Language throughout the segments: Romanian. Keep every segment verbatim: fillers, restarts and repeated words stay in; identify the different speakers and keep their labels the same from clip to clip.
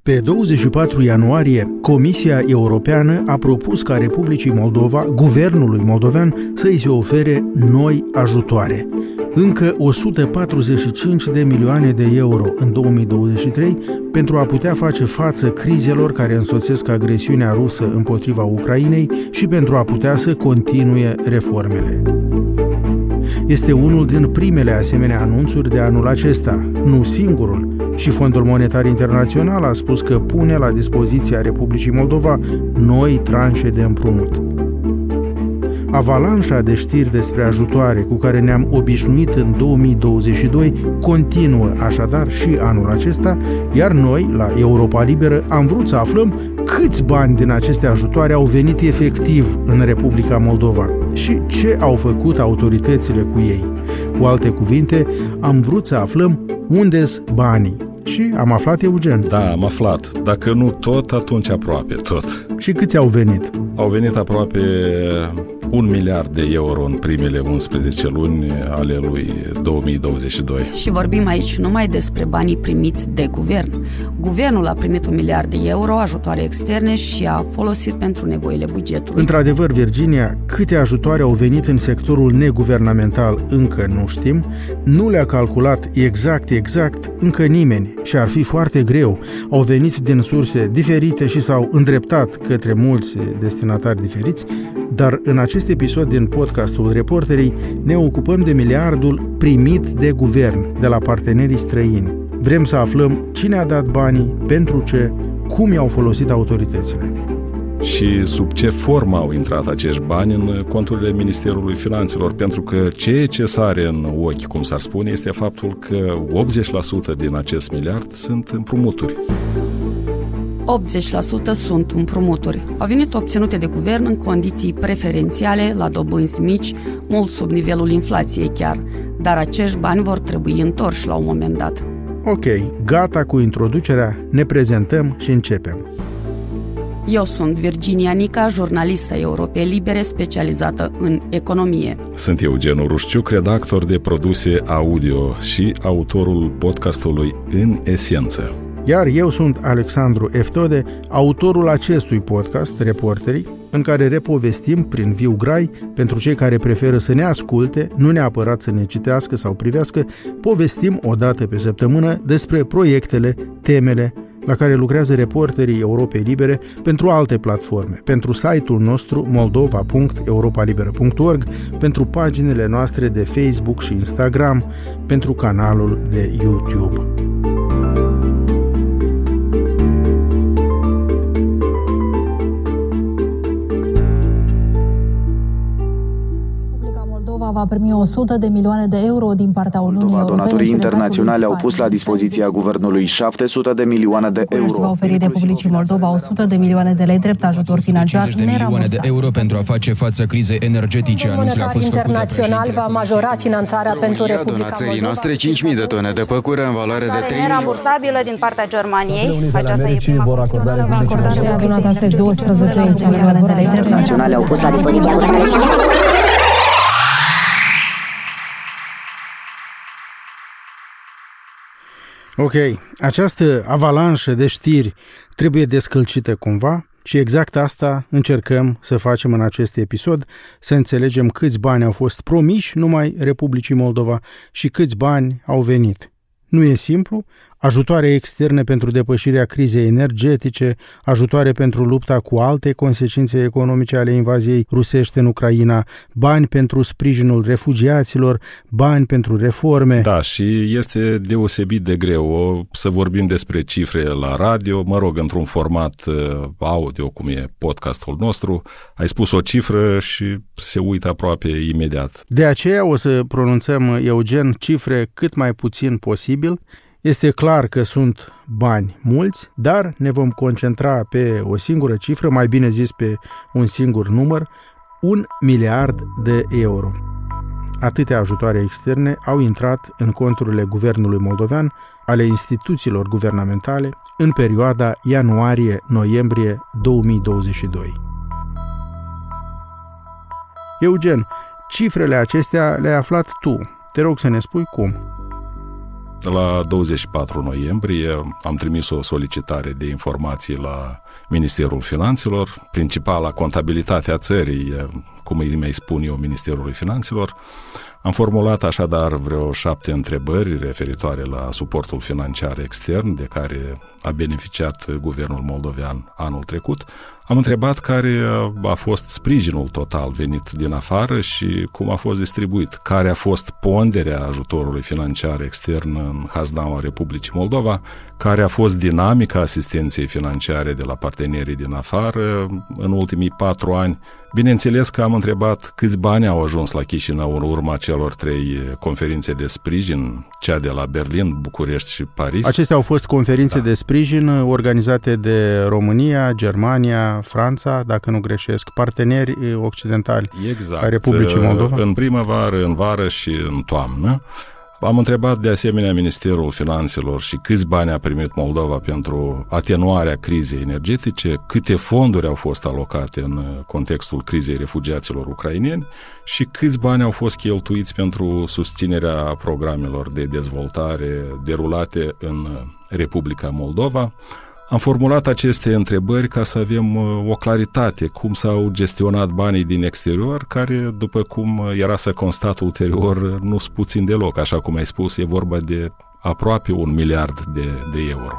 Speaker 1: Pe douăzeci și patru ianuarie, Comisia Europeană a propus ca Republicii Moldova, guvernului moldovean, să îi se ofere noi ajutoare. Încă o sută patruzeci și cinci de milioane de euro în două mii douăzeci și trei pentru a putea face față crizelor care însoțesc agresiunea rusă împotriva Ucrainei și pentru a putea să continue reformele. Este unul din primele asemenea anunțuri de anul acesta, nu singurul, și Fondul Monetar Internațional a spus că pune la dispoziția Republicii Moldova noi tranșe de împrumut. Avalanșa de știri despre ajutoare cu care ne-am obișnuit în două mii douăzeci și doi continuă așadar și anul acesta, iar noi, la Europa Liberă, am vrut să aflăm câți bani din aceste ajutoare au venit efectiv în Republica Moldova și ce au făcut autoritățile cu ei. Cu alte cuvinte, am vrut să aflăm unde-s banii. Și am aflat, Eugen.
Speaker 2: Da, am aflat. Dacă nu tot, atunci aproape tot.
Speaker 1: Și câți au venit?
Speaker 2: Au venit aproape un miliard de euro în primele unsprezece luni ale lui două mii douăzeci și doi.
Speaker 3: Și vorbim aici numai despre banii primiți de guvern. Guvernul a primit un miliard de euro ajutoare externe și a folosit pentru nevoile bugetului.
Speaker 1: Într-adevăr, Virginia, câte ajutoare au venit în sectorul neguvernamental încă nu știm, nu le-a calculat exact, exact încă nimeni și ar fi foarte greu. Au venit din surse diferite și s-au îndreptat către mulți destinatari diferiți, dar în acest episod din podcastul Reporterii ne ocupăm de miliardul primit de guvern, de la partenerii străini. Vrem să aflăm cine a dat banii, pentru ce, cum i-au folosit autoritățile.
Speaker 2: Și sub ce formă au intrat acești bani în conturile Ministerului Finanțelor, pentru că ceea ce sare în ochi, cum s-ar spune, este faptul că optzeci la sută din acest miliard sunt împrumuturi.
Speaker 3: optzeci la sută sunt împrumuturi. Au venit obținute de guvern în condiții preferențiale, la dobânzi mici, mult sub nivelul inflației chiar, dar acești bani vor trebui întorși la un moment dat.
Speaker 1: Ok, gata cu introducerea, ne prezentăm și începem.
Speaker 3: Eu sunt Virginia Nica, jurnalistă Europei Libere specializată în economie.
Speaker 2: Sunt Eugen Urușciuc, redactor de produse audio și autorul podcastului În Esență.
Speaker 1: Iar eu sunt Alexandru Eftode, autorul acestui podcast, Reporterii, în care repovestim prin viu grai, pentru cei care preferă să ne asculte, nu neapărat să ne citească sau privească, povestim o dată pe săptămână despre proiectele, temele la care lucrează Reporterii Europei Libere pentru alte platforme, pentru site-ul nostru moldova punct europalibera punct org, pentru paginile noastre de Facebook și Instagram, pentru canalul de YouTube.
Speaker 4: Va primi o sută de milioane de euro din partea Uniunii Europene.
Speaker 5: Donatorii internaționali au pus la dispoziția guvernului șapte sute de milioane de euro.
Speaker 4: Va oferi Republicii Moldova o sută de milioane de lei drept ajutor financiar
Speaker 6: de milioane de euro pentru a face față crizei energetice.
Speaker 7: Fondul Monetar Internațional va majora finanțarea pentru Republica
Speaker 8: Moldova. Noastre cinci mii de tone de păcură în valoare de trei
Speaker 9: nerambursabilă din partea Germaniei. Aceasta e prima.
Speaker 4: Va acorda și a adunat astăzi douăsprezece milioane de lei drept
Speaker 5: naționale au pus la dispoziția guvernului.
Speaker 1: Ok, această avalanșă de știri trebuie descălcită cumva și exact asta încercăm să facem în acest episod, să înțelegem câți bani au fost promiși numai Republicii Moldova și câți bani au venit. Nu e simplu, ajutoare externe pentru depășirea crizei energetice, ajutoare pentru lupta cu alte consecințe economice ale invaziei rusești în Ucraina, bani pentru sprijinul refugiaților, bani pentru reforme.
Speaker 2: Da, și este deosebit de greu să vorbim despre cifre la radio, mă rog, într-un format audio, cum e podcastul nostru, ai spus o cifră și se uită aproape imediat.
Speaker 1: De aceea o să pronunțăm, Eugen, cifre cât mai puțin posibil. Este clar că sunt bani mulți, dar ne vom concentra pe o singură cifră, mai bine zis pe un singur număr, un miliard de euro. Atâtea ajutoare externe au intrat în conturile guvernului moldovean, ale instituțiilor guvernamentale, în perioada ianuarie-noiembrie două mii douăzeci și doi. Eugen, cifrele acestea le-ai aflat tu. Te rog să ne spui cum.
Speaker 2: La douăzeci și patru noiembrie am trimis o solicitare de informații la Ministerul Finanțelor, principala contabilitate a țării, cum îi mai spun eu, Ministerului Finanțelor. Am formulat așadar vreo șapte întrebări referitoare la suportul financiar extern de care a beneficiat guvernul moldovean anul trecut. Am întrebat care a fost sprijinul total venit din afară și cum a fost distribuit, care a fost ponderea ajutorului financiar extern în haznaua Republicii Moldova, care a fost dinamica asistenței financiare de la partenerii din afară în ultimii patru ani. Bineînțeles că am întrebat câți bani au ajuns la Chișinău în urma celor trei conferințe de sprijin, cea de la Berlin, București și Paris.
Speaker 1: Acestea au fost conferințe
Speaker 2: da.
Speaker 1: de sprijin organizate de România, Germania, Franța, dacă nu greșesc, parteneri occidentali
Speaker 2: exact.
Speaker 1: ai Republicii Moldova.
Speaker 2: În primăvară, în vară și în toamnă. Am întrebat de asemenea Ministerul Finanțelor și câți bani a primit Moldova pentru atenuarea crizei energetice, câte fonduri au fost alocate în contextul crizei refugiaților ucraineni și câți bani au fost cheltuiți pentru susținerea programelor de dezvoltare derulate în Republica Moldova. Am formulat aceste întrebări ca să avem o claritate cum s-au gestionat banii din exterior, care, după cum era să constat ulterior, nu sunt puțin deloc. Așa cum ai spus, e vorba de aproape un miliard de, de euro.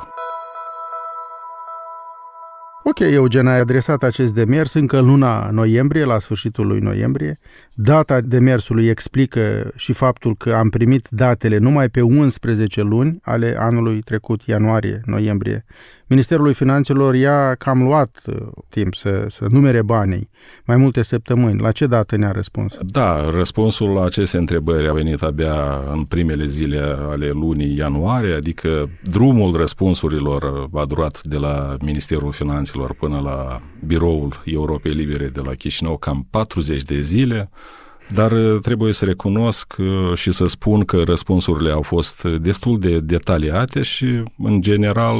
Speaker 1: Ok, Eugen, ai adresat acest demers încă în luna noiembrie, la sfârșitul lui noiembrie. Data demersului explică și faptul că am primit datele numai pe unsprezece luni ale anului trecut, ianuarie-noiembrie. Ministerul Finanțelor i-a cam luat uh, timp să, să numere banii, mai multe săptămâni. La ce dată ne-a răspuns?
Speaker 2: Da, răspunsul la aceste întrebări a venit abia în primele zile ale lunii ianuarie, adică drumul răspunsurilor a durat de la Ministerul Finanțelor până la Biroul Europei Libere de la Chișinău cam patruzeci de zile, dar trebuie să recunosc și să spun că răspunsurile au fost destul de detaliate și, în general,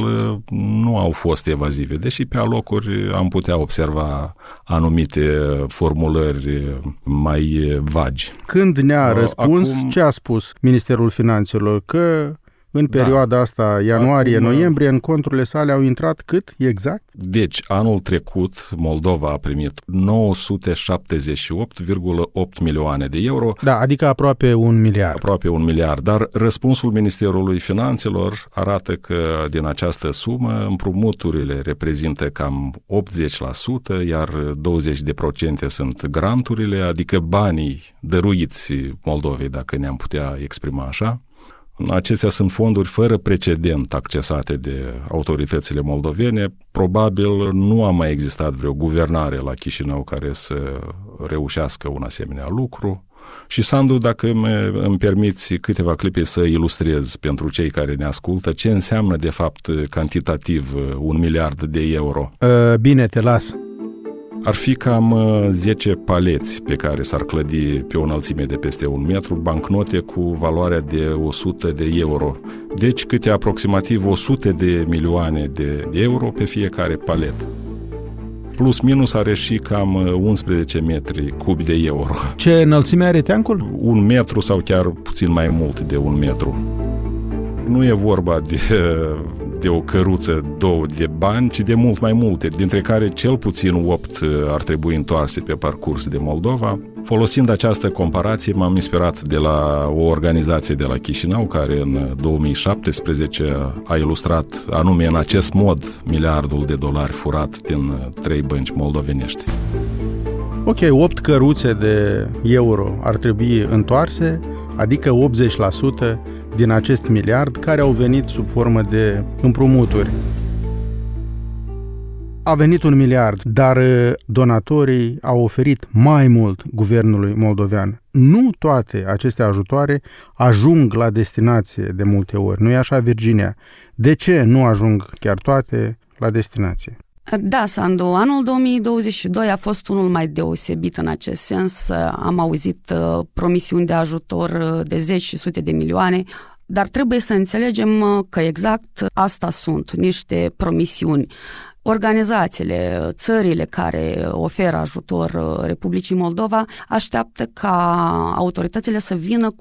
Speaker 2: nu au fost evazive, deși pe alocuri am putea observa anumite formulări mai vagi.
Speaker 1: Când ne-a răspuns,
Speaker 2: Acum...
Speaker 1: ce a spus Ministerul Finanțelor? Că în perioada da. asta, ianuarie-noiembrie, în conturile sale au intrat cât exact?
Speaker 2: Deci, anul trecut, Moldova a primit nouă sute șaptezeci și opt virgulă opt milioane de euro.
Speaker 1: Da, adică aproape un miliard.
Speaker 2: Aproape un miliard, dar răspunsul Ministerului Finanțelor arată că din această sumă împrumuturile reprezintă cam optzeci la sută, iar douăzeci la sută sunt granturile, adică banii dăruiți Moldovei, dacă ne-am putea exprima așa. Acestea sunt fonduri fără precedent accesate de autoritățile moldovene. Probabil nu a mai existat vreo guvernare la Chișinău care să reușească un asemenea lucru. Și, Sandu, dacă îmi permiți câteva clipe să ilustrez pentru cei care ne ascultă ce înseamnă de fapt cantitativ un miliard de euro.
Speaker 1: Bine, te las.
Speaker 2: Ar fi cam zece paleți pe care s-ar clădi pe o înălțime de peste un metru, bancnote cu valoarea de o sută de euro. Deci câte aproximativ o sută de milioane de euro pe fiecare palet. Plus minus are și cam unsprezece metri cubi de euro.
Speaker 1: Ce înălțime are teancul?
Speaker 2: Un metru sau chiar puțin mai mult de un metru. Nu e vorba de, de o căruță, două de bani, ci de mult mai multe, dintre care cel puțin opt ar trebui întoarse pe parcurs de Moldova. Folosind această comparație, m-am inspirat de la o organizație de la Chișinău, care în două mii șaptesprezece a ilustrat anume în acest mod miliardul de dolari furat din trei bănci moldovenești.
Speaker 1: Ok, opt căruțe de euro ar trebui întoarse, adică optzeci la sută din acest miliard care au venit sub formă de împrumuturi. A venit un miliard, dar donatorii au oferit mai mult guvernului moldovean. Nu toate aceste ajutoare ajung la destinație de multe ori. Nu e așa, Virginia? De ce nu ajung chiar toate la destinație?
Speaker 3: Da, Sandu, anul două mii douăzeci și doi a fost unul mai deosebit în acest sens. Am auzit promisiuni de ajutor de zeci și sute de milioane, dar trebuie să înțelegem că exact asta sunt, niște promisiuni. Organizațiile, țările care oferă ajutor Republicii Moldova așteaptă ca autoritățile să vină cu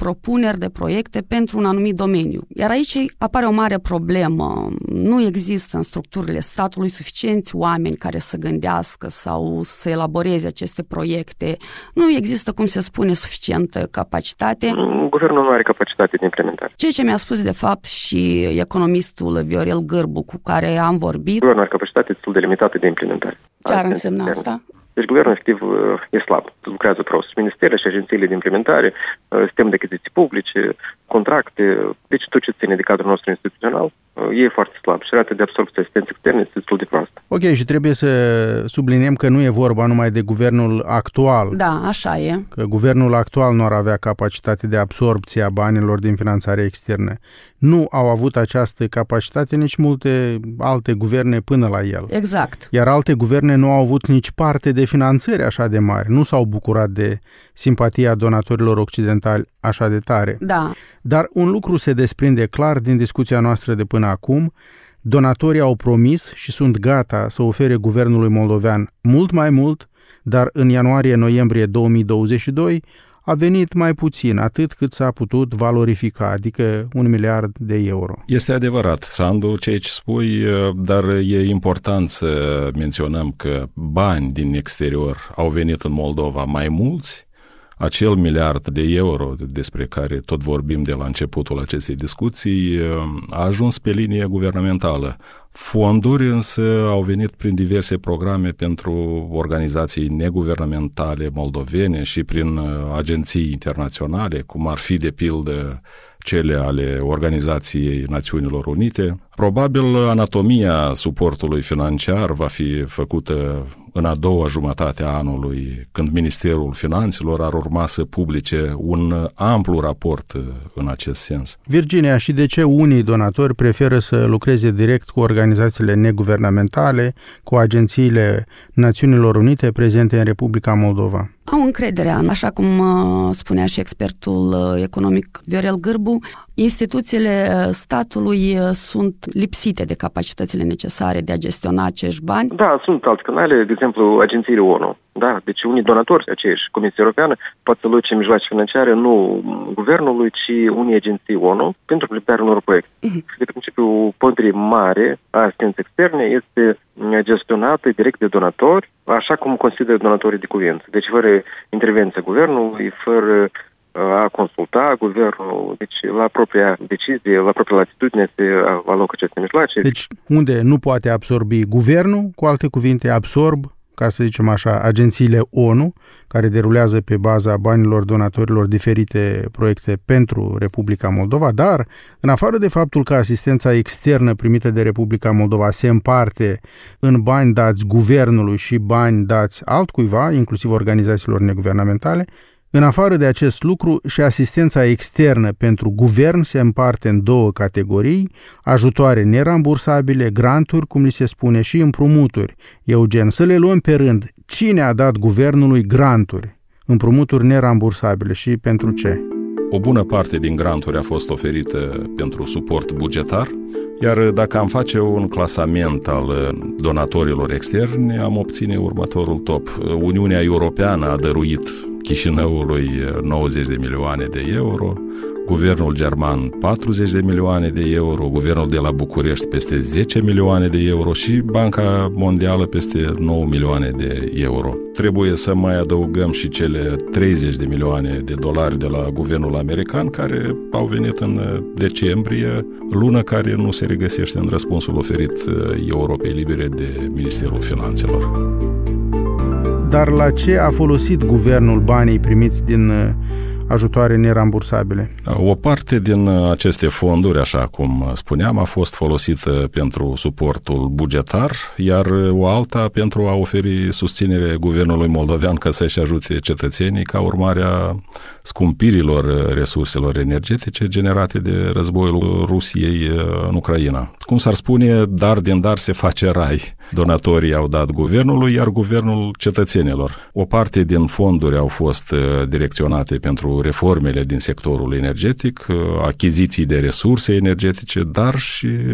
Speaker 3: propuneri de proiecte pentru un anumit domeniu. Iar aici apare o mare problemă. Nu există în structurile statului suficienți oameni care să gândească sau să elaboreze aceste proiecte. Nu există, cum se spune, suficientă capacitate.
Speaker 10: Guvernul nu are capacitate de implementare.
Speaker 3: Ceea ce mi-a spus de fapt și economistul Viorel Gârbu, cu care am vorbit.
Speaker 10: Guvernul are capacitate destul de limitată de implementare.
Speaker 3: Ce ar însemna asta?
Speaker 10: Deci guvernul efectiv e slab. Lucrează prost. Ministerele și agențiile de implementare, sistem de achiziții publice, contracte, deci tot ce ține de cadrul nostru instituțional, e foarte slab și rata de absorbție asistență externe este destul de proastă.
Speaker 1: Ok, și trebuie să subliniem că nu e vorba numai de guvernul actual.
Speaker 3: Da, așa e.
Speaker 1: Că guvernul actual nu ar avea capacitate de absorbție a banilor din finanțare externă. Nu au avut această capacitate nici multe alte guverne până la el.
Speaker 3: Exact.
Speaker 1: Iar alte guverne nu au avut nici parte de finanțări așa de mari. Nu s-au bucurat de simpatia donatorilor occidentali așa de tare.
Speaker 3: Da.
Speaker 1: Dar un lucru se desprinde clar din discuția noastră de până acum. Donatorii au promis și sunt gata să ofere guvernului moldovean mult mai mult, dar în ianuarie-noiembrie două mii douăzeci și doi a venit mai puțin, atât cât s-a putut valorifica, adică un miliard de euro.
Speaker 2: Este adevărat, Sandu, ceea ce spui, dar e important să menționăm că bani din exterior au venit în Moldova mai mulți. Acel miliard de euro despre care tot vorbim de la începutul acestei discuții a ajuns pe linie guvernamentală. Fonduri însă au venit prin diverse programe pentru organizații neguvernamentale moldovene și prin agenții internaționale, cum ar fi de pildă cele ale Organizației Națiunilor Unite. Probabil anatomia suportului financiar va fi făcută în a doua jumătate a anului, când Ministerul Finanțelor ar urma să publice un amplu raport în acest sens.
Speaker 1: Virginia, și de ce unii donatori preferă să lucreze direct cu organizațiile neguvernamentale, cu agențiile Națiunilor Unite prezente în Republica Moldova?
Speaker 3: Au încrederea, așa cum spunea și expertul economic Viorel Gârbu, instituțiile statului sunt lipsite de capacitățile necesare de a gestiona acești bani.
Speaker 10: Da, sunt alți canale, de exemplu, agențiile O N U. Da, deci unii donatori, aceiși, Comisia Europeană, pot să luce mijloace financiare nu guvernului, ci unii agenții O N U pentru implementarea unor proiecte. Uh-huh. De principiu, ponderea mare a asistenței externe este gestionată direct de donatori, așa cum consideră donatorii de cuvință. Deci fără intervenția guvernului, fără a consulta guvernul, deci la propria decizie, la propria latitudine se alocă aceste mijloace.
Speaker 1: Deci unde nu poate absorbi guvernul, cu alte cuvinte absorb, ca să zicem așa, agențiile O N U, care derulează pe baza banilor donatorilor diferite proiecte pentru Republica Moldova, dar în afară de faptul că asistența externă primită de Republica Moldova se împarte în bani dați guvernului și bani dați altcuiva, inclusiv organizațiilor neguvernamentale, în afară de acest lucru, și asistența externă pentru guvern se împarte în două categorii, ajutoare nerambursabile, granturi, cum li se spune, și împrumuturi. Eugen, să le luăm pe rând. Cine a dat guvernului granturi, împrumuturi nerambursabile și pentru ce?
Speaker 2: O bună parte din granturi a fost oferită pentru suport bugetar, iar dacă am face un clasament al donatorilor externi, am obține următorul top. Uniunea Europeană a dăruit Chișinăului nouăzeci de milioane de euro, guvernul german patruzeci de milioane de euro, guvernul de la București peste zece milioane de euro și Banca Mondială peste nouă milioane de euro. Trebuie să mai adăugăm și cele treizeci de milioane de dolari de la guvernul american, care au venit în decembrie, lună care nu se regăsește în răspunsul oferit Europei Libere de Ministerul Finanțelor.
Speaker 1: Dar la ce a folosit guvernul banii primiți din ajutoare nerambursabile?
Speaker 2: O parte din aceste fonduri, așa cum spuneam, a fost folosită pentru suportul bugetar, iar o alta pentru a oferi susținere guvernului moldovean ca să-și ajute cetățenii ca urmare a scumpirilor resurselor energetice generate de războiul Rusiei în Ucraina. Cum s-ar spune, dar din dar se face rai. Donatorii au dat guvernului, iar guvernul cetățenilor. O parte din fonduri au fost direcționate pentru reformele din sectorul energetic, achiziții de resurse energetice, dar și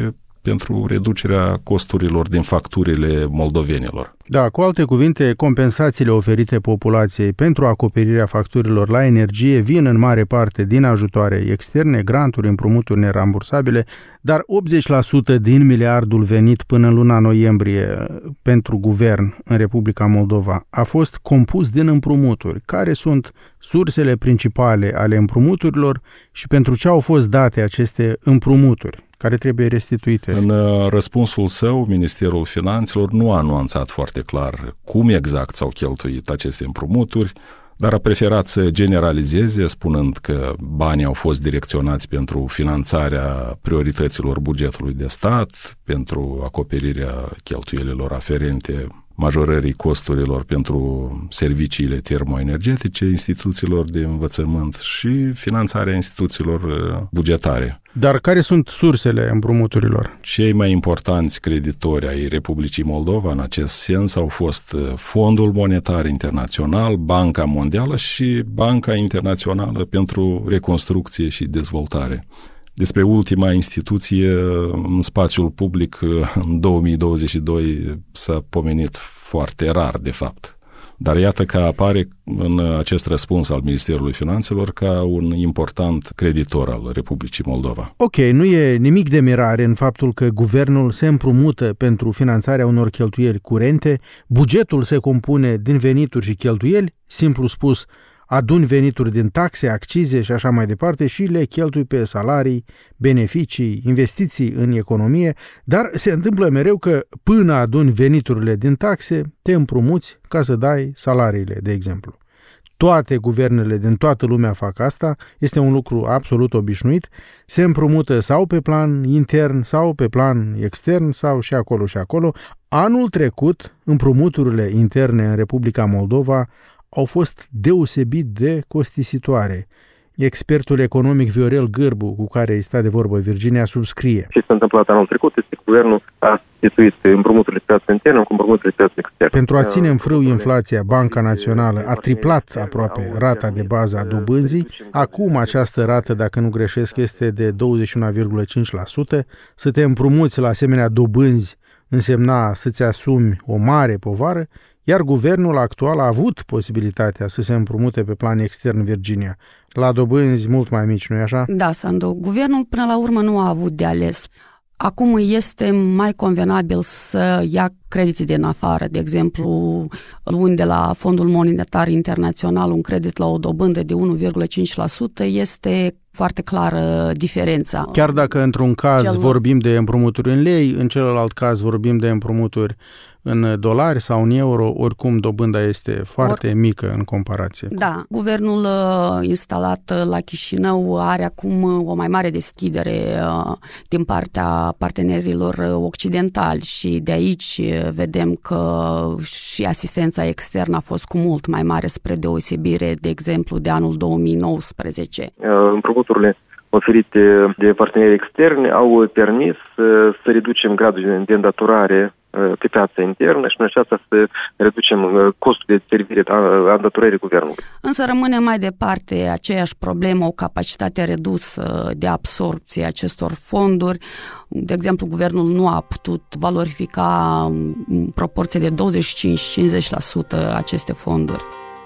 Speaker 2: pentru reducerea costurilor din facturile moldovenilor.
Speaker 1: Da, cu alte cuvinte, compensațiile oferite populației pentru acoperirea facturilor la energie vin în mare parte din ajutoare externe, granturi, împrumuturi nerambursabile, dar optzeci la sută din miliardul venit până în luna noiembrie pentru guvern în Republica Moldova a fost compus din împrumuturi. Care sunt sursele principale ale împrumuturilor și pentru ce au fost date aceste împrumuturi care trebuie restituite?
Speaker 2: În răspunsul său, Ministerul Finanțelor nu a nuanțat foarte clar cum exact s-au cheltuit aceste împrumuturi, dar a preferat să generalizeze, spunând că banii au fost direcționați pentru finanțarea priorităților bugetului de stat, pentru acoperirea cheltuielilor aferente majorării costurilor pentru serviciile termoenergetice, instituțiilor de învățământ și finanțarea instituțiilor bugetare.
Speaker 1: Dar care sunt sursele împrumuturilor?
Speaker 2: Cei mai importanți creditori ai Republicii Moldova în acest sens au fost Fondul Monetar Internațional, Banca Mondială și Banca Internațională pentru Reconstrucție și Dezvoltare. Despre ultima instituție în spațiul public în două mii douăzeci și doi s-a pomenit foarte rar, de fapt. Dar iată că apare în acest răspuns al Ministerului Finanțelor ca un important creditor al Republicii Moldova.
Speaker 1: Ok, nu e nimic de mirare în faptul că guvernul se împrumută pentru finanțarea unor cheltuieli curente, bugetul se compune din venituri și cheltuieli, simplu spus, aduni venituri din taxe, accize și așa mai departe și le cheltui pe salarii, beneficii, investiții în economie, dar se întâmplă mereu că până aduni veniturile din taxe, te împrumuți ca să dai salariile, de exemplu. Toate guvernele din toată lumea fac asta, este un lucru absolut obișnuit, se împrumută sau pe plan intern sau pe plan extern sau și acolo și acolo. Anul trecut, împrumuturile interne în Republica Moldova au fost deosebit de costisitoare. Expertul economic Viorel Gârbu, cu care îi sta de vorbă Virginia, subscrie.
Speaker 10: Ce s-a întâmplat anul trecut este că guvernul a instituit împrumuturile pe piața internă cu împrumuturile pe piața externă.
Speaker 1: Pentru a ține în frâu inflația, Banca Națională a triplat aproape rata de bază a dobânzii. Acum această rată, dacă nu greșesc, este de douăzeci și unu virgulă cinci la sută. Să te împrumuți la asemenea dobânzi însemna să-ți asumi o mare povară, iar guvernul actual a avut posibilitatea să se împrumute pe plan extern, Virginia, la dobânzi mult mai mici, nu-i așa?
Speaker 3: Da, Sandu. Guvernul până la urmă nu a avut de ales. Acum este mai convenabil să ia credite din afară, de exemplu, luând de la Fondul Monetar Internațional un credit la o dobândă de unu virgulă cinci la sută, este foarte clară diferența.
Speaker 1: Chiar dacă într-un caz Cel... vorbim de împrumuturi în lei, în celălalt caz vorbim de împrumuturi în dolari sau în euro, oricum dobânda este foarte Or... mică în comparație.
Speaker 3: Da, guvernul instalat la Chișinău are acum o mai mare deschidere din partea partenerilor occidentali și de aici vedem că și asistența externă a fost cu mult mai mare spre deosebire, de exemplu, de anul două mii nouăsprezece.
Speaker 10: Împrumuturile oferite de parteneri externi au permis să reducem gradul de îndatorare pe piața internă și în aceasta să reducem costul de servire a îndatorării guvernului.
Speaker 3: Însă rămâne mai departe aceeași problemă, o capacitate redusă de absorbție acestor fonduri. De exemplu, guvernul nu a putut valorifica în proporție de douăzeci și cinci la cincizeci la sută aceste fonduri.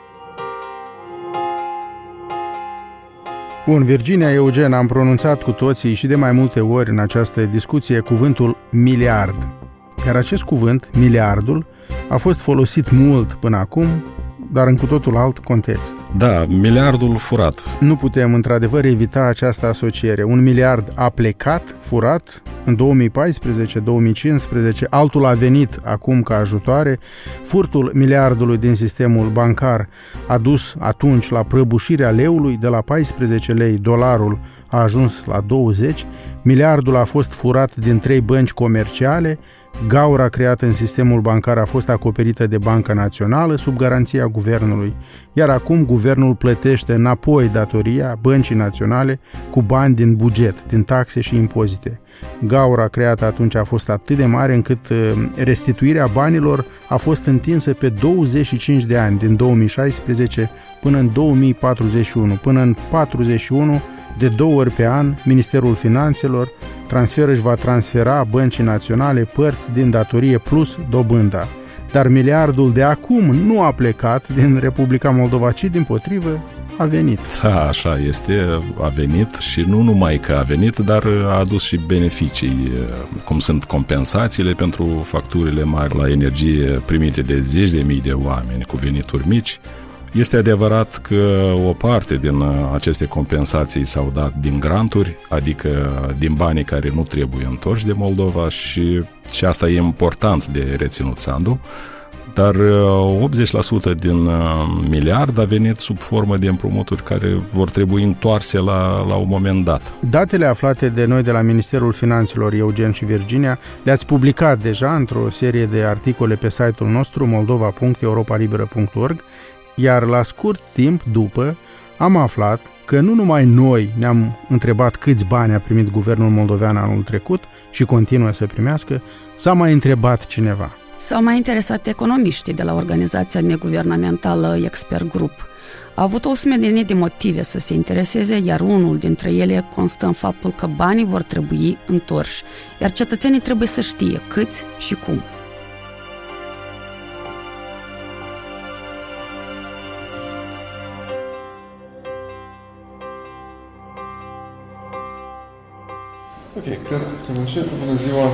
Speaker 1: Bun, Virginia, Eugen, am pronunțat cu toții și de mai multe ori în această discuție cuvântul miliard. Iar acest cuvânt, miliardul, a fost folosit mult până acum, dar în cu totul alt context.
Speaker 2: Da, miliardul furat.
Speaker 1: Nu putem într-adevăr evita această asociere. Un miliard a plecat, furat, în două mii paisprezece două mii cincisprezece, altul a venit acum ca ajutoare. Furtul miliardului din sistemul bancar a dus atunci la prăbușirea leului, de la paisprezece lei dolarul a ajuns la douăzeci. Miliardul a fost furat din trei bănci comerciale. Gaura creată în sistemul bancar a fost acoperită de Banca Națională sub garanția guvernului, iar acum guvernul plătește înapoi datoria băncii naționale cu bani din buget, din taxe și impozite. Gaura creată atunci a fost atât de mare încât restituirea banilor a fost întinsă pe douăzeci și cinci de ani, din două mii șaisprezece până în două mii patruzeci și unu. Până în patruzeci și unu, de două ori pe an, Ministerul Finanțelor Transfer își va transfera băncii naționale părți din datorie plus dobânda. Dar miliardul de acum nu a plecat din Republica Moldova, ci dimpotrivă a venit.
Speaker 2: Da, așa este, a venit și nu numai că a venit, dar a adus și beneficii, cum sunt compensațiile pentru facturile mari la energie primite de zeci de mii de oameni cu venituri mici. Este adevărat că o parte din aceste compensații s-au dat din granturi, adică din banii care nu trebuie întorși de Moldova și, și asta e important de reținut, Sandu, dar optzeci la sută din miliard a venit sub formă de împrumuturi care vor trebui întoarse la, la un moment dat.
Speaker 1: Datele aflate de noi de la Ministerul Finanțelor, Eugen și Virginia, le-ați publicat deja într-o serie de articole pe site-ul nostru moldova punct europa liberă punct org, iar la scurt timp după am aflat că nu numai noi ne-am întrebat câți bani a primit guvernul moldovean anul trecut și continuă să primească, s-a mai întrebat cineva.
Speaker 3: S-au mai interesat economiștii de la organizația neguvernamentală Expert Group. A avut o sumedenie de motive să se intereseze, iar unul dintre ele constă în faptul că banii vor trebui întorși, iar cetățenii trebuie să știe câți și cum.
Speaker 11: Ok, cred că încep. Bună ziua!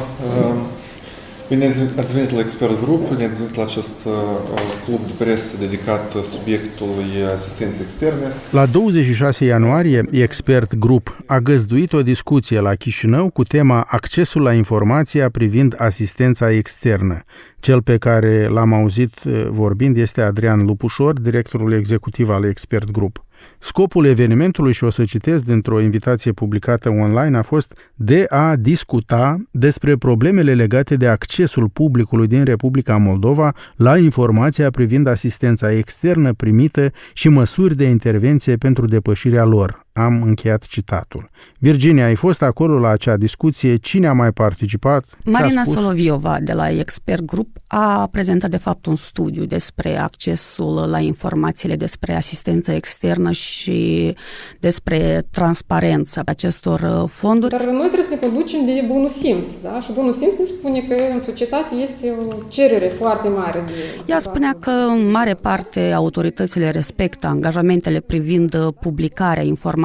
Speaker 11: Bine ați venit la Expert Group, bine ați venit la acest club de presă dedicat subiectului asistenței externe.
Speaker 1: La douăzeci și șase ianuarie, Expert Group a găzduit o discuție la Chișinău cu tema accesul la informația privind asistența externă. Cel pe care l-am auzit vorbind este Adrian Lupușor, directorul executiv al Expert Group. Scopul evenimentului, și o să citesc dintr-o invitație publicată online, a fost de a discuta despre problemele legate de accesul publicului din Republica Moldova la informația privind asistența externă primită și măsuri de intervenție pentru depășirea lor. Am încheiat citatul. Virginia, ai fost acolo la acea discuție? Cine a mai participat?
Speaker 3: Marina Soloviova de la Expert Group a prezentat de fapt un studiu despre accesul la informațiile despre asistență externă și despre transparența acestor fonduri.
Speaker 7: Dar noi trebuie să ne conducem de bunul simț, da? Și bunul simț ne spune că în societate este o cerere foarte mare de...
Speaker 3: Ea spunea că în mare parte autoritățile respectă angajamentele privind publicarea informațiilor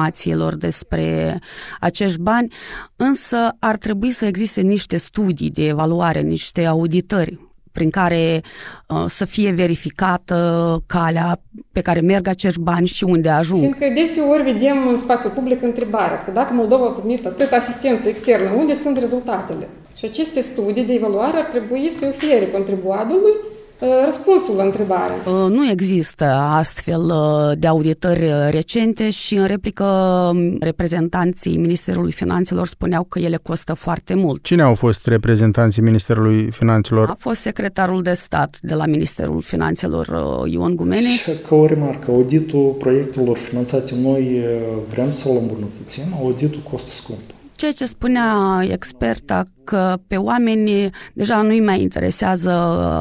Speaker 3: despre acești bani, însă ar trebui să existe niște studii de evaluare, niște auditări prin care uh, să fie verificată calea pe care merg acești bani și unde ajung.
Speaker 7: Fiindcă deseori vedem în spațiul public întrebarea că dacă Moldova a primit atât asistență externă, unde sunt rezultatele? Și aceste studii de evaluare ar trebui să ofere contribuabilului răspunsul la întrebare.
Speaker 3: Nu există astfel de auditări recente și în replică reprezentanții Ministerului Finanțelor spuneau că ele costă foarte mult.
Speaker 1: Cine au fost reprezentanții Ministerului Finanțelor?
Speaker 3: A fost secretarul de stat de la Ministerul Finanțelor, Ion Gumene.
Speaker 12: Și ca o remarcă, auditul proiectelor finanțate noi vrem să-l îmbunătățim, auditul costă scump.
Speaker 3: Ceea ce spunea experta, că pe oameni deja nu-i mai interesează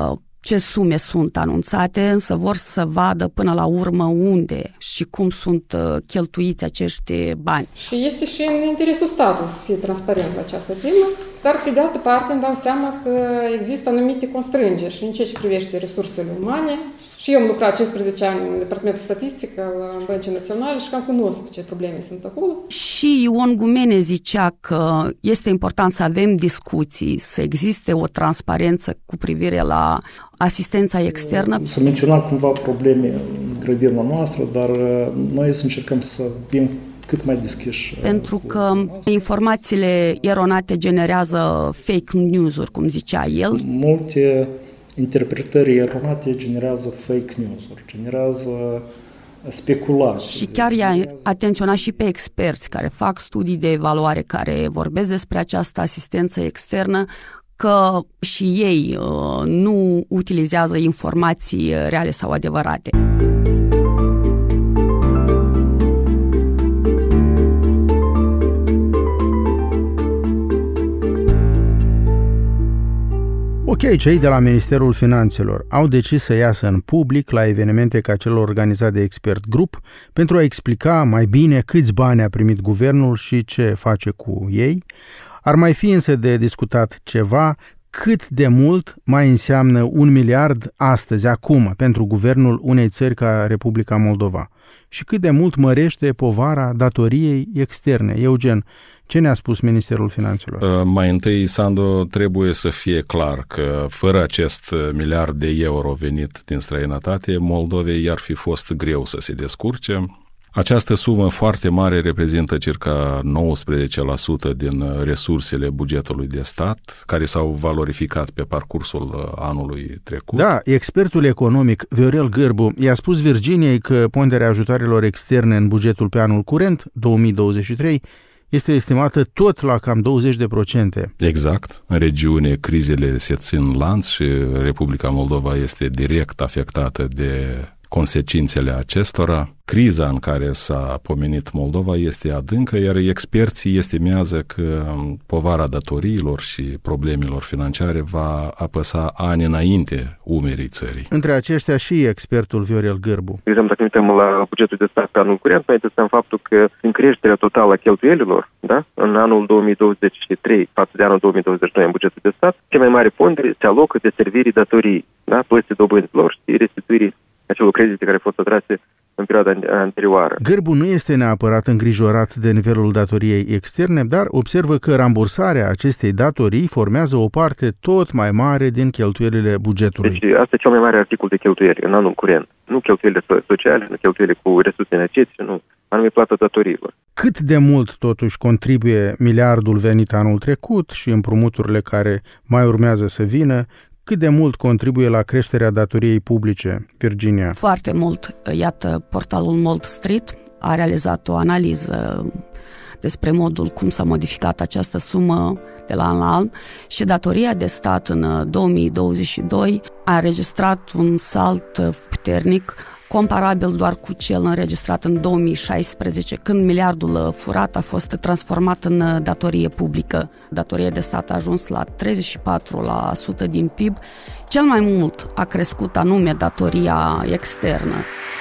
Speaker 3: ce sume sunt anunțate, însă vor să vadă până la urmă unde și cum sunt cheltuiți acești bani.
Speaker 7: Și este și în interesul statului să fie transparent la această temă, dar pe de altă parte îmi dau seama că există anumite constrângeri și în ceea ce privește resursele umane. Și eu am lucrat cincisprezece ani în Departamentul Statistic al Băncii Naționale și cam cunosc ce probleme sunt acolo.
Speaker 3: Și Ion Gumene zicea că este important să avem discuții, să existe o transparență cu privire la asistența externă.
Speaker 12: S-a menționat cumva probleme în grădina noastră, dar noi să încercăm să fim cât mai deschiși.
Speaker 3: Pentru că informațiile eronate generează fake news-uri, cum zicea el.
Speaker 12: Multe interpretări eronate generează fake news-uri, generează speculații.
Speaker 3: Și chiar i-a atenționat și pe experți care fac studii de evaluare, care vorbesc despre această asistență externă, că și ei uh, nu utilizează informații reale sau adevărate.
Speaker 1: O Ok, cei de la Ministerul Finanțelor au decis să iasă în public la evenimente ca cel organizat de Expert Group pentru a explica mai bine câți bani a primit guvernul și ce face cu ei. Ar mai fi însă de discutat ceva, cât de mult mai înseamnă un miliard astăzi, acum, pentru guvernul unei țări ca Republica Moldova și cât de mult mărește povara datoriei externe. Eugen, ce ne-a spus Ministerul Finanțelor?
Speaker 2: Uh, mai întâi, Sandu, trebuie să fie clar că fără acest miliard de euro venit din străinătate, Moldovei i-ar fi fost greu să se descurce. Această sumă foarte mare reprezintă circa nouăsprezece la sută din resursele bugetului de stat, care s-au valorificat pe parcursul anului trecut.
Speaker 1: Da, expertul economic Viorel Gârbu i-a spus Virginiei că ponderea ajutoarelor externe în bugetul pe anul curent, două mii douăzeci și trei, este estimată tot la cam douăzeci de procente.
Speaker 2: Exact. În regiune crizele se țin lanț și Republica Moldova este direct afectată de consecințele acestora. Criza în care s-a pomenit Moldova este adâncă, iar experții estimează că povara datoriilor și problemelor financiare va apăsa ani înainte umerii țării.
Speaker 1: Între aceștia și expertul Viorel Gârbu.
Speaker 10: De exemplu, dacă ne uităm la bugetul de stat pe anul curent, noi testăm faptul că în creșterea totală a cheltuielilor, da, în anul două mii douăzeci și trei față de anul două mii douăzeci și doi în bugetul de stat, cea mai mare pondere se alocă de servirii datorii, da, plății dobânzilor și restituirii acelor credite care au fost atrase în perioada anterioară.
Speaker 1: Gârbu nu este neapărat îngrijorat de nivelul datoriei externe, dar observă că rambursarea acestei datorii formează o parte tot mai mare din cheltuielile bugetului.
Speaker 10: Deci asta e cel mai mare articol de cheltuieli în anul curent. Nu cheltuielile sociale, nu cheltuielile cu resurse energetice, nu, anume plata datoriilor.
Speaker 1: Cât de mult totuși contribuie miliardul venit anul trecut și împrumuturile care mai urmează să vină, cât de mult contribuie la creșterea datoriei publice, Virginia?
Speaker 3: Foarte mult. Iată, portalul Mold Street a realizat o analiză despre modul cum s-a modificat această sumă de la an la an și datoria de stat în două mii douăzeci și doi a înregistrat un salt puternic, comparabil doar cu cel înregistrat în două mii șaisprezece, când miliardul furat a fost transformat în datorie publică. Datoria de stat a ajuns la treizeci și patru la sută din P I B. Cel mai mult a crescut anume datoria externă.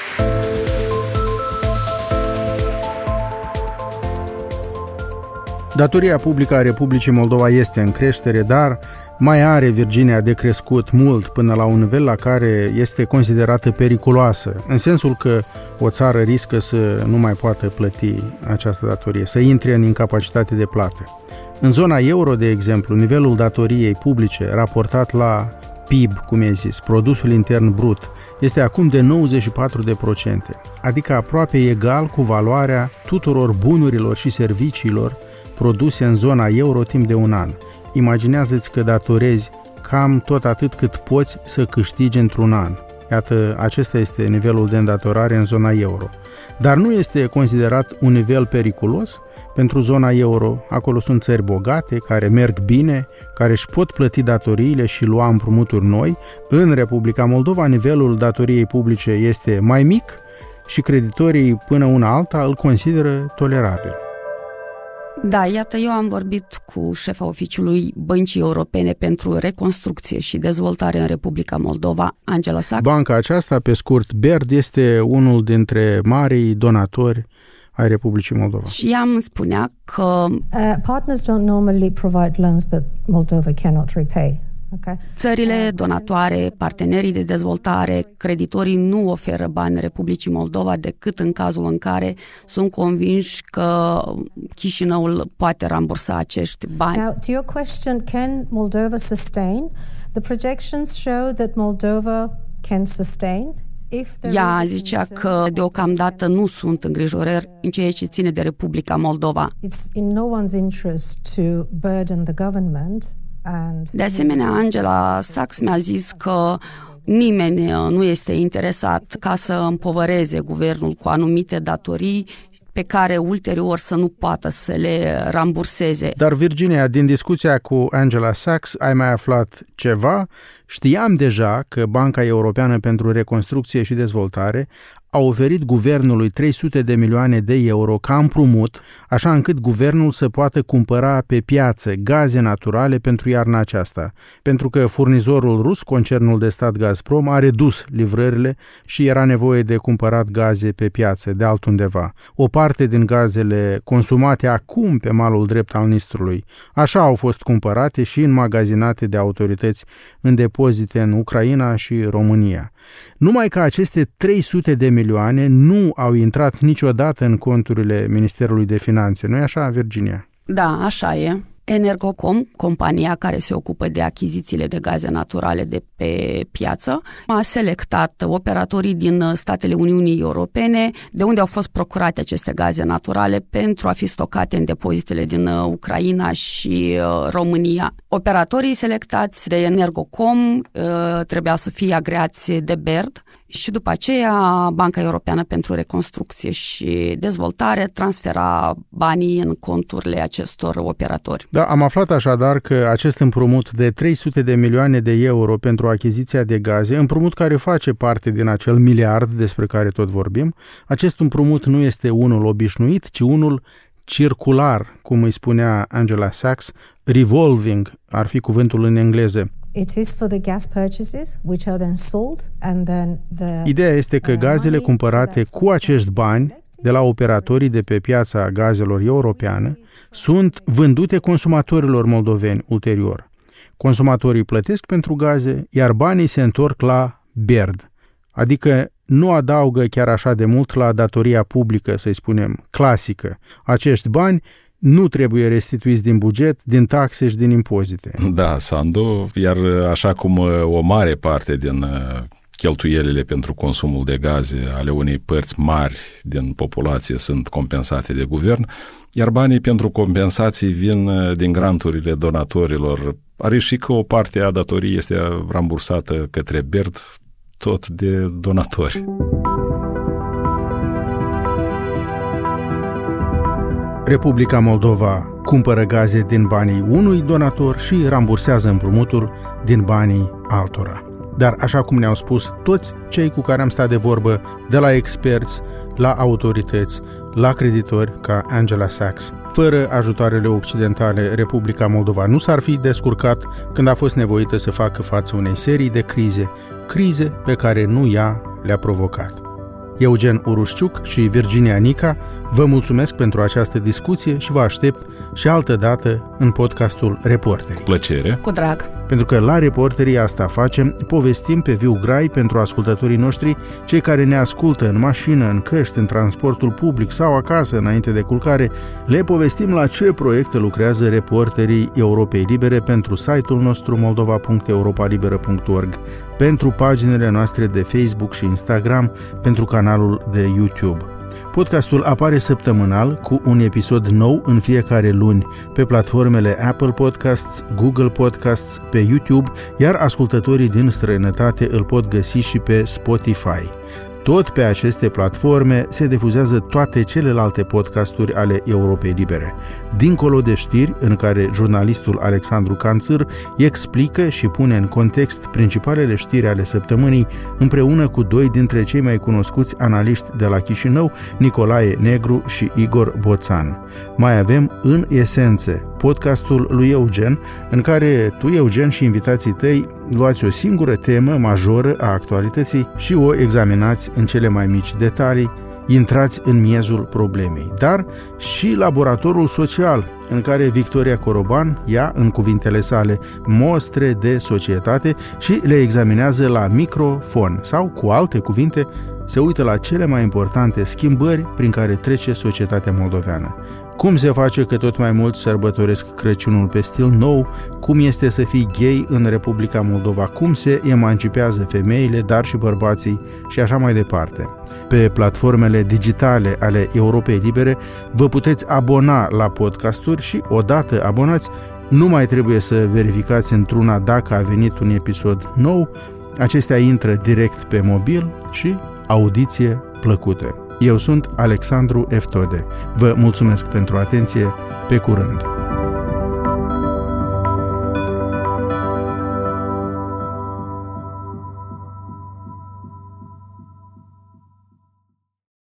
Speaker 1: Datoria publică a Republicii Moldova este în creștere, dar mai are Virginia de crescut mult până la un nivel la care este considerată periculoasă, în sensul că o țară riscă să nu mai poată plăti această datorie, să intre în incapacitate de plată. În zona euro, de exemplu, nivelul datoriei publice raportat la P I B, cum e zis, produsul intern brut, este acum de nouăzeci și patru de procente, adică aproape egal cu valoarea tuturor bunurilor și serviciilor produse în zona euro timp de un an. Imaginează-ți că datorezi cam tot atât cât poți să câștigi într-un an. Iată, acesta este nivelul de îndatorare în zona euro. Dar nu este considerat un nivel periculos pentru zona euro. Acolo sunt țări bogate, care merg bine, care își pot plăti datoriile și lua împrumuturi noi. În Republica Moldova, nivelul datoriei publice este mai mic și creditorii până una alta îl consideră tolerabil.
Speaker 3: Da, iată, eu am vorbit cu șefa oficiului Băncii Europene pentru Reconstrucție și Dezvoltare în Republica Moldova, Angela Sachs.
Speaker 1: Banca aceasta, pe scurt, B E R D, este unul dintre marii donatori ai Republicii Moldova.
Speaker 3: Și ea îmi spunea că
Speaker 4: uh, partners don't normally provide loans that Moldova cannot repay. Okay.
Speaker 3: Țările donatoare, partenerii de dezvoltare, creditorii nu oferă bani Republicii Moldova decât în cazul în care sunt convinși că Chișinăul poate rambursa acești bani.
Speaker 4: Now, to your question, can Moldova sustain? The projections show that Moldova can sustain.
Speaker 3: Ea zicea că deocamdată nu sunt îngrijorări în ceea ce ține de Republica Moldova.
Speaker 4: It's in no one's interest to burden the government.
Speaker 3: De asemenea, Angela Sachs mi-a zis că nimeni nu este interesat ca să împovăreze guvernul cu anumite datorii pe care ulterior să nu poată să le ramburseze.
Speaker 1: Dar, Virginia, din discuția cu Angela Sachs ai mai aflat ceva? Știam deja că Banca Europeană pentru Reconstrucție și Dezvoltare a oferit guvernului trei sute de milioane de euro ca împrumut, așa încât guvernul să poată cumpăra pe piață gaze naturale pentru iarna aceasta, pentru că furnizorul rus, concernul de stat Gazprom, a redus livrările și era nevoie de cumpărat gaze pe piață, de altundeva. O parte din gazele consumate acum pe malul drept al Nistrului, așa au fost cumpărate și înmagazinate de autorități în depozite în Ucraina și România. Numai că aceste trei sute de milioane nu au intrat niciodată în conturile Ministerului de Finanțe. Nu-i așa, Virginia?
Speaker 3: Da, așa e. Energocom, compania care se ocupă de achizițiile de gaze naturale de pe piață, a selectat operatorii din statele Uniunii Europene de unde au fost procurate aceste gaze naturale pentru a fi stocate în depozitele din Ucraina și România. Operatorii selectați de Energocom trebuia să fie agreați de B E R D și după aceea Banca Europeană pentru Reconstrucție și Dezvoltare transfera banii în conturile acestor operatori.
Speaker 1: Da, am aflat așadar că acest împrumut de trei sute de milioane de euro pentru achiziția de gaze, împrumut care face parte din acel miliard despre care tot vorbim, acest împrumut nu este unul obișnuit, ci unul circular, cum îi spunea Angela Sachs, revolving ar fi cuvântul în engleză.
Speaker 4: It is for the gas purchases, which are then sold, and then the
Speaker 1: Ideea este că gazele cumpărate cu acești bani de la operatorii de pe piața gazelor europeană sunt vândute consumatorilor moldoveni ulterior. Consumatorii plătesc pentru gaze, iar banii se întorc la B E R D, adică nu adaugă chiar așa de mult la datoria publică, să-i spunem, clasică. Acești bani nu trebuie restituiți din buget, din taxe și din impozite.
Speaker 2: Da, Sandu, iar așa cum o mare parte din cheltuielile pentru consumul de gaze ale unei părți mari din populație sunt compensate de guvern, iar banii pentru compensații vin din granturile donatorilor. Are și că o parte a datoriei este rambursată către B E R D, tot de donatori.
Speaker 1: Republica Moldova cumpără gaze din banii unui donator și rambursează împrumutul din banii altora. Dar, așa cum ne-au spus toți cei cu care am stat de vorbă, de la experți, la autorități, la creditori ca Angela Sachs, fără ajutoarele occidentale, Republica Moldova nu s-ar fi descurcat când a fost nevoită să facă față unei serii de crize, crize pe care nu ea le-a provocat. Eugen Urușciuc și Virginia Nica vă mulțumesc pentru această discuție și vă aștept și altă dată în podcastul Reporterii.
Speaker 2: Cu plăcere.
Speaker 3: Cu drag.
Speaker 1: Pentru că la Reporterii asta facem, povestim pe viu grai pentru ascultătorii noștri, cei care ne ascultă în mașină, în căști, în transportul public sau acasă înainte de culcare, le povestim la ce proiecte lucrează Reporterii Europei Libere pentru site-ul nostru moldova punct europa liberă punct org, pentru paginile noastre de Facebook și Instagram, pentru canalul de YouTube. Podcastul apare săptămânal cu un episod nou în fiecare luni pe platformele Apple Podcasts, Google Podcasts, pe YouTube, iar ascultătorii din străinătate îl pot găsi și pe Spotify. Tot pe aceste platforme se difuzează toate celelalte podcasturi ale Europei Libere. Dincolo de știri, în care jurnalistul Alexandru Canțâr explică și pune în context principalele știri ale săptămânii, împreună cu doi dintre cei mai cunoscuți analiști de la Chișinău, Nicolae Negru și Igor Boțan. Mai avem În Esențe, podcastul lui Eugen, în care tu, Eugen, și invitații tăi luați o singură temă majoră a actualității și o examinați în cele mai mici detalii, intrați în miezul problemei. Dar și laboratorul social, în care Victoria Coroban ia, în cuvintele sale, mostre de societate și le examinează la microfon sau, cu alte cuvinte, se uită la cele mai importante schimbări prin care trece societatea moldoveană. Cum se face că tot mai mulți sărbătoresc Crăciunul pe stil nou, cum este să fii gay în Republica Moldova, cum se emancipează femeile, dar și bărbații și așa mai departe. Pe platformele digitale ale Europei Libere vă puteți abona la podcasturi și, odată abonați, nu mai trebuie să verificați într-una dacă a venit un episod nou, acestea intră direct pe mobil și audiție plăcută. Eu sunt Alexandru Eftode. Vă mulțumesc pentru atenție. Pe curând!